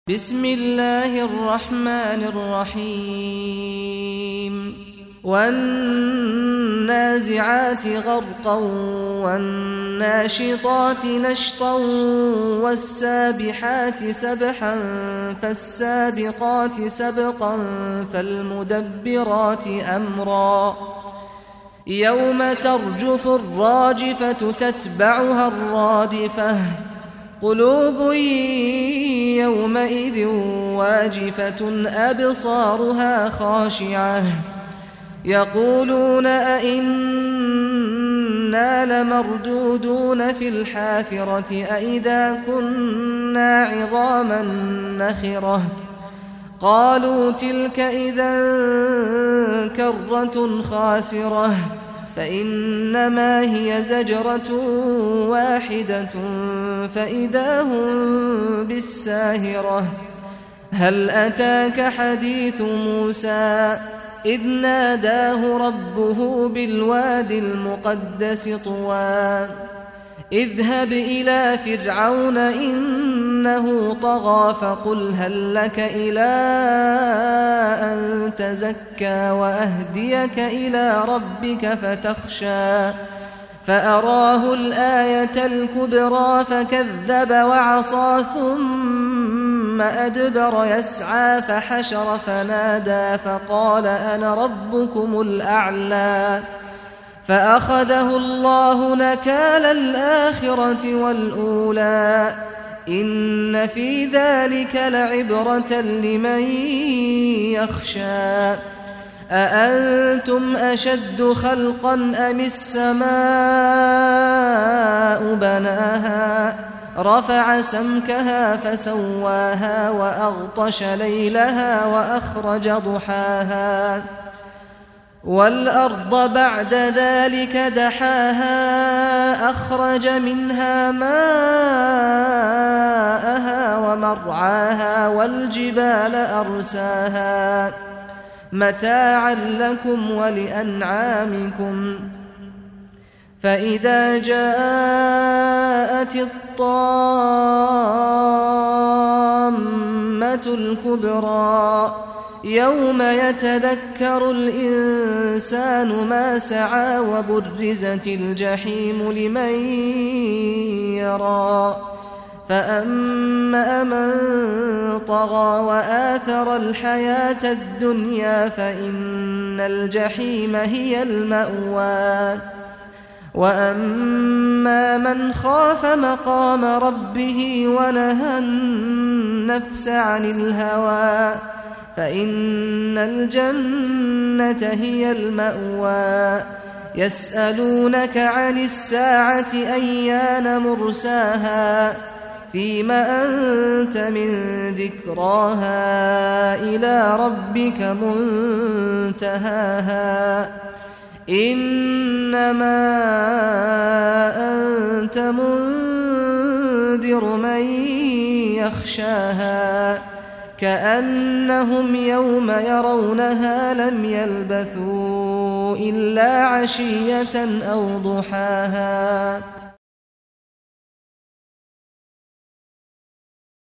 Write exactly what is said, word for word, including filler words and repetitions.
بسم الله الرحمن الرحيم والنازعات غرقا والناشطات نشطا والسابحات سبحا فالسابقات سبقا فالمدبرات أمرا يوم ترجف الراجفة تتبعها الرادفة قلوب يومئذ واجفة أبصارها خاشعة يقولون أئنا لمردودون في الحافرة أئذا كنا عظاما نخرة قالوا تلك إذا كرة خاسرة فإنما هي زجرة واحدة فإذا هم بالساهرة هل أتاك حديث موسى إذ ناداه ربه بالوادي المقدس طوى اذهب إلى فرعون إنه طغى فقل هل لك إلى أن تزكى وأهديك إلى ربك فتخشى فأراه الآية الكبرى فكذب وعصى ثم أدبر يسعى فحشر فنادى فقال أنا ربكم الأعلى فأخذه الله نكال الآخرة والأولى إن في ذلك لعبرة لمن يخشى أأنتم أشد خلقا أم السماء بناها رفع سمكها فسواها وأغطش ليلها وأخرج ضحاها والأرض بعد ذلك دحاها أخرج منها ماءها ومرعاها والجبال أرساها متاعا لكم ولأنعامكم فإذا جاءت الطامة الكبرى يوم يتذكر الإنسان ما سعى وبرزت الجحيم لمن يرى فأما من طغى وآثر الحياة الدنيا فإن الجحيم هي المأوى وأما من خاف مقام ربه ونهى النفس عن الهوى فإن الجنة هي المأوى يسألونك عن الساعة أيان مرساها فيم أنت من ذكراها إلى ربك منتهاها إنما أنت منذر من يخشاها كأنهم يوم يرونها لم يلبثوا إلا عشية أو ضحاها